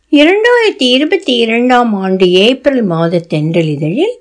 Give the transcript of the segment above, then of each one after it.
2022ஆம் ஆண்டு ஏப்ரல் மாத தென்றலிதழில்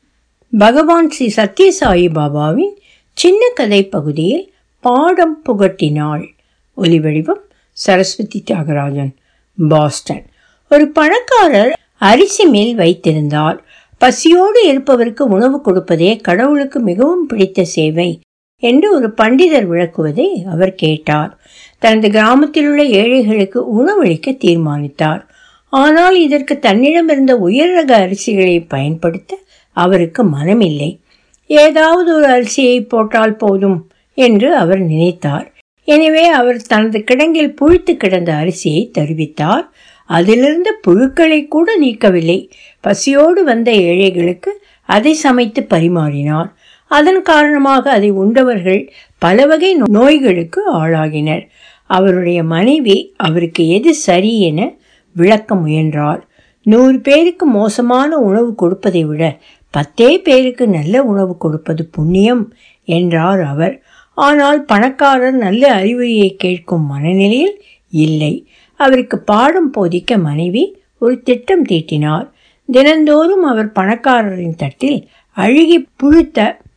பகவான் ஸ்ரீ சத்யசாயி பாபாவின் சின்ன கதை பகுதியில் பாடம் புகட்டினாள். ஒலிவடிவம் சரஸ்வதி தியாகராஜன், பாஸ்டன். ஒரு பணக்காரர் அரிசி மில் வைத்திருந்தார். பசியோடு இருப்பவருக்கு உணவு கொடுப்பதே கடவுளுக்கு மிகவும் பிடித்த சேவை என்று ஒரு பண்டிதர் விளக்குவதை அவர் கேட்டார். தனது கிராமத்தில் உள்ள ஏழைகளுக்கு உணவளிக்க தீர்மானித்தார். ஆனால் இதற்கு தன்னிடமிருந்த உயர் ரக அரிசிகளை பயன்படுத்த அவருக்கு மனமில்லை. ஏதாவது ஒரு அரிசியை போட்டால் போதும் என்று அவர் நினைத்தார். எனவே அவர் தனது கிடங்கில் புழுத்து கிடந்த அரிசியை தருவித்தார். அதிலிருந்த புழுக்களை கூட நீக்கவில்லை. பசியோடு வந்த ஏழைகளுக்கு அதை சமைத்து பரிமாறினார். அதன் காரணமாக அதை உண்டவர்கள் பல வகை நோய்களுக்கு ஆளாகினர். அவருடைய மனைவி அவருக்கு எது சரி என விளக்க முயன்றார். 100 பேருக்கு மோசமான உணவு கொடுப்பதை விட 10 பேருக்கு நல்ல உணவு கொடுப்பது புண்ணியம் என்றார் அவர். ஆனால் பணக்காரர் நல்ல அறிவுரையை கேட்கும் மனநிலையில் இல்லை. அவருக்கு பாடம் போதிக்க மனைவி ஒரு திட்டம் தீட்டினார். தினந்தோறும் அவர் பணக்காரரின் தட்டில் அழுகி புழுத்த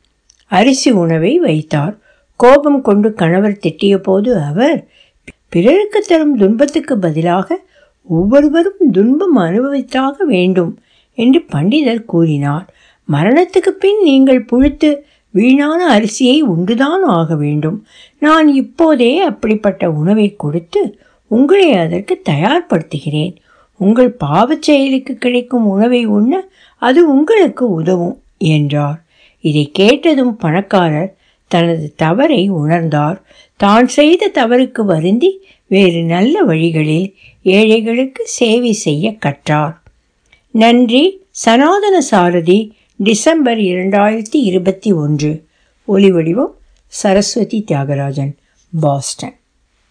அரிசி உணவை வைத்தார். கோபம் கொண்டு கணவர் திட்டிய போது அவர், பிறருக்கு தரும் துன்பத்துக்கு பதிலாக ஒவ்வொருவரும் துன்பம் அனுபவித்தாக வேண்டும் என்று பண்டிதர் கூறினார். மரணத்துக்கு பின் நீங்கள் புழுத்து வீணான அரிசியை உண்டுதான் ஆக வேண்டும். நான் இப்போதே அப்படிப்பட்ட உணவை கொடுத்து உங்களை அதற்கு தயார்படுத்துகிறேன். உங்கள் பாவச் செயலுக்கு கிடைக்கும் உணவை உண்ண அது உங்களுக்கு உதவும் என்றார். இதை கேட்டதும் பணக்காரர் தனது தவறை உணர்ந்தார். தான் செய்த தவறுக்கு வருந்தி வேறு நல்ல வழிகளில் ஏழைகளுக்கு சேவை செய்ய கற்றார். நன்றி. சனாதன சாரதி, டிசம்பர் 2021. ஒலிவடிவம் சரஸ்வதி தியாகராஜன், பாஸ்டன்.